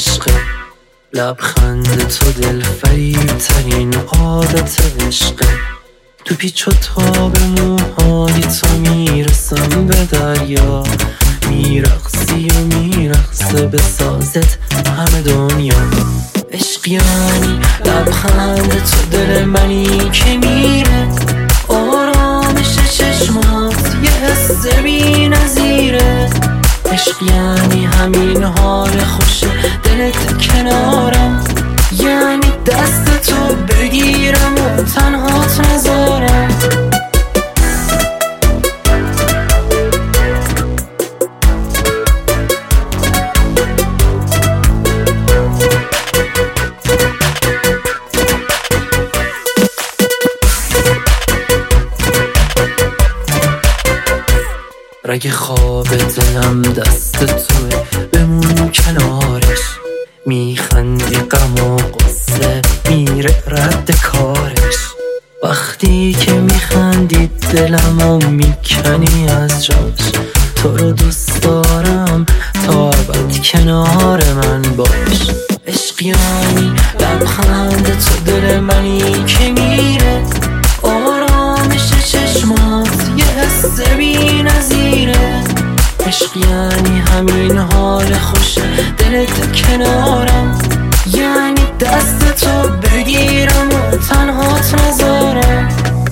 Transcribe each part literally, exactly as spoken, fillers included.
عشق، لبخند تو دل فریب ترین عادت عشق. تو پیچ و تاب موهای تو میرسم به دریا، میرقصی و میرقصه به سازت همه دنیا. عشق یعنی لبخند تو دل منی که میره، آرامش چشمات یه حس بی نظیره. عشق یعنی همین حال خوش دلت کنارم، یعنی دست تو بگیرم و تنهات نذارم. رگ خواب دلم دست توه، بمون کنارش. میخندی غم و غصه میره رد کارش. وقتی که میخندی دلمو میکنی از جاش. تو رو دوست دارم تا ابد کنار من باش. عشق یعنی لبخند تو دل منی که میره، آرامش چشمات یه حس بی نظیره. عشق یعنی همین حال خوش دلت کنارم، یعنی دست تو بگیرم و تنهات نذارم.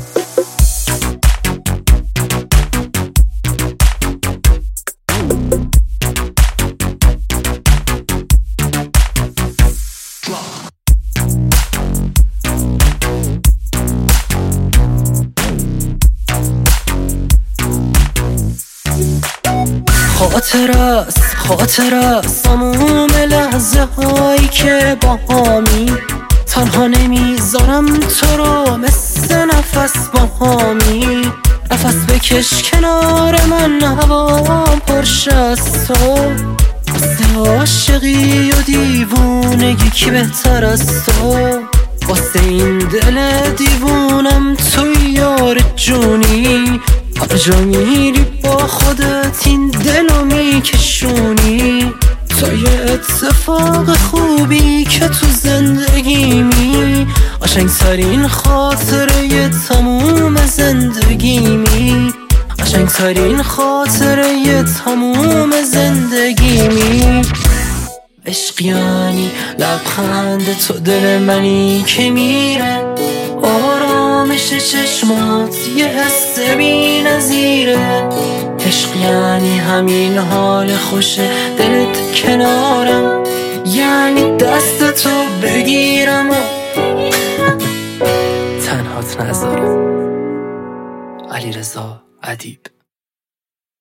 خاطر است خاطر است تموم لحظه هایی که با همی، تنها نمیذارم تو رو مثل نفس با همی. نفس بکش کنار من، هوام پرش از تو. واسه عاشقی و دیوونگی کی بهتر از تو؟ واسه این دل دیوونم توی یار جونی. هر جا میری با خودت این دلو میکشونی. تو یه اتفاق خوبی که تو زندگیمی، قشنگ ترین خاطره تموم زندگیمی. قشنگ ترین خاطره تموم زندگیمی. عشق یعنی لبخند تو دل منی که میره، آرامش چشمات یه حس بی نظیره. عشق یعنی همین حال خوش دلت کنارم، یعنی دست تو بگیرم و تنهات نذارم. علیرضا ادیب.